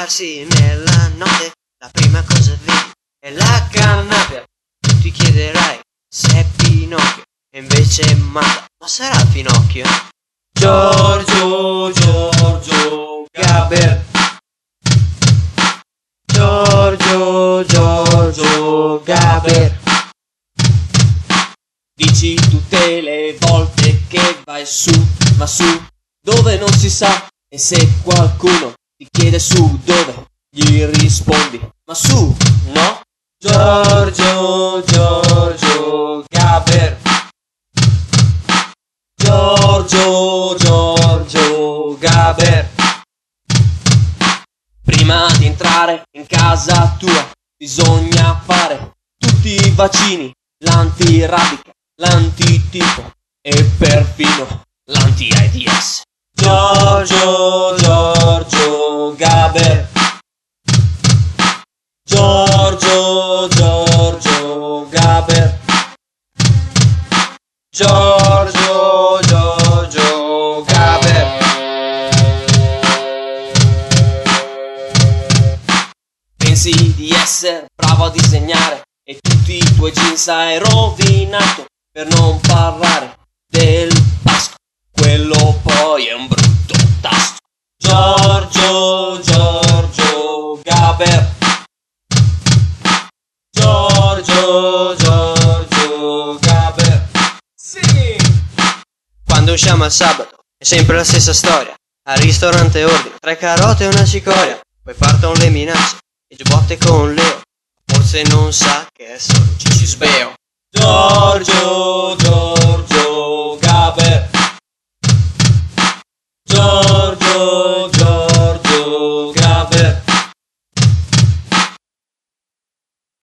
svegliarsi nella notte, la prima cosa vedi è la canapa. Tu ti chiederai se è Pinocchio, e invece è Mata. Ma sarà Pinocchio? Giorgio, Giorgio Gaber. Giorgio, Giorgio Gaber. Dici tutte le volte che vai su, ma su dove non si sa. E se qualcuno ti chiede su dove, gli rispondi ma su, no? Giorgio, Giorgio Gaber. Giorgio, Giorgio Gaber. Prima di entrare in casa tua bisogna fare tutti i vaccini, l'antirabica, l'antitipo e perfino l'anti-AIDS. Giorgio, Giorgio Gaber. Giorgio, Giorgio Gaber. Giorgio, Giorgio Gaber. Pensi di essere bravo a disegnare e tutti i tuoi jeans hai rovinato, per non parlare del pasco, quello poi è un brutto tasto. Giorgio, Giorgio Gaber. Giorgio, Giorgio Gaber. Sì! Quando usciamo al sabato è sempre la stessa storia. Al ristorante ordino 3 carote e una cicoria. Poi partono le minacce e giubbotte con Leo. Forse non sa che è solo Cicisbeo. Giorgio, Giorgio Gaber. Giorgio,